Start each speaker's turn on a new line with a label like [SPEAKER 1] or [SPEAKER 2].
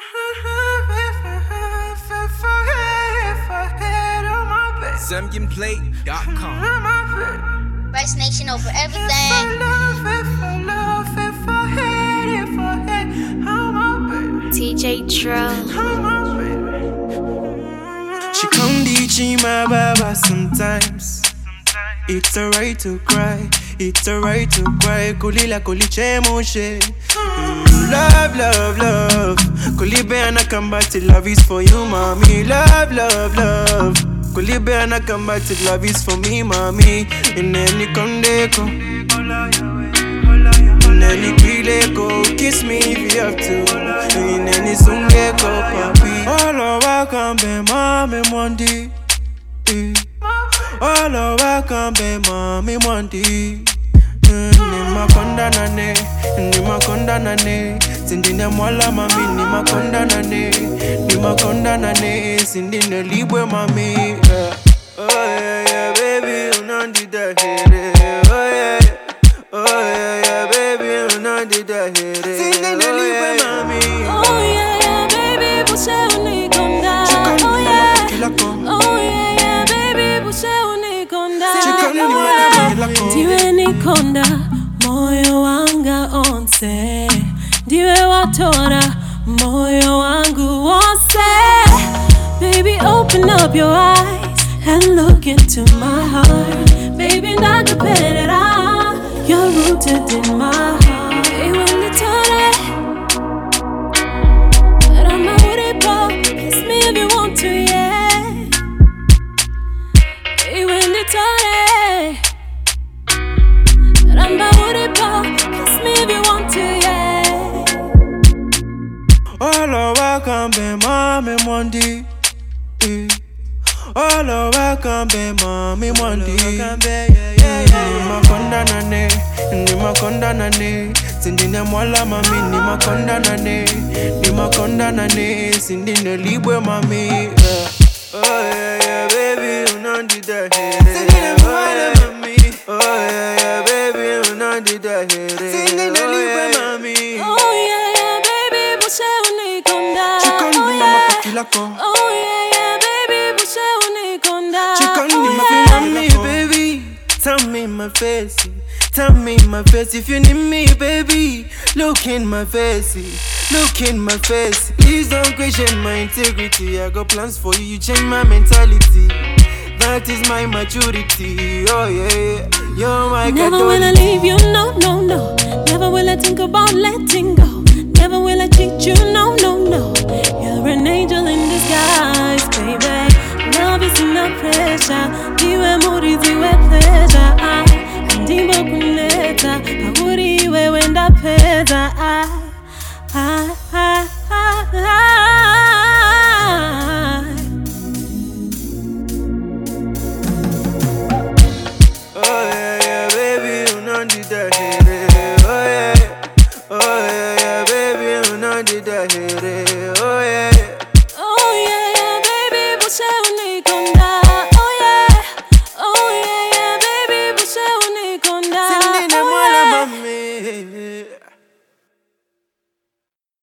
[SPEAKER 1] ZambianPlay.com.
[SPEAKER 2] Rice Nation over everything. TJ Trill.
[SPEAKER 3] She come teaching my baba sometimes. It's alright to cry. It's alright to cry. Kulila kuliche moshe. Love, love, love. Kulibe anakambati, love is for you, mommy. Love, love, love. Kulibe anakambati, love is for me, mommy. In any kondeko, in any kileko, kiss me if you have to. In any sungeko, papi. All over can be mommy Monday. All over can be mommy Monday. Nimakonda nane, sindine mwala mami. Nimakonda nane, sindine libwe mami. Oh yeah, yeah, baby, unandida here. Oh yeah, yeah, baby, unandida here. Sindine libwe mami.
[SPEAKER 4] Oh yeah, yeah, baby, bushe unikonda. Oh yeah, oh yeah, yeah, baby, bushe unikonda. Diwe nikonda, moyo wanga onse. Diwe watora, moyo wangu onse. Baby, open up your eyes and look into my heart. Baby, nakapelera, you're rooted in my heart. Iwenditore, rama uripo, kiss me if you want to, yeah. Iwenditore, rama uripo, kiss me if you want to, yeah.
[SPEAKER 3] All over can be mommy Monday. All over can be mommy Monday. Nimakonda nane, sindine mwala mami. Nimakonda nane, sindine libwe mami. Oh yeah, yeah, baby, unandida here. Sindine mwala mami. Oh yeah, yeah, baby, unandida here. Sindine libwe mami.
[SPEAKER 4] Oh yeah, yeah, baby, bushe unikonda.
[SPEAKER 3] Chikandi mama kakilako.
[SPEAKER 4] Oh yeah, yeah, baby, bushe unikonda.
[SPEAKER 3] Chikandi mama, baby. Tell me my face. Tell me my face if you need me, baby. Look in my face. Look in my face. Please don't question my integrity. I got plans for you. You change my mentality. That is my maturity. Oh yeah, you're my
[SPEAKER 4] Never will I leave you, no, no, no. Never will I think about letting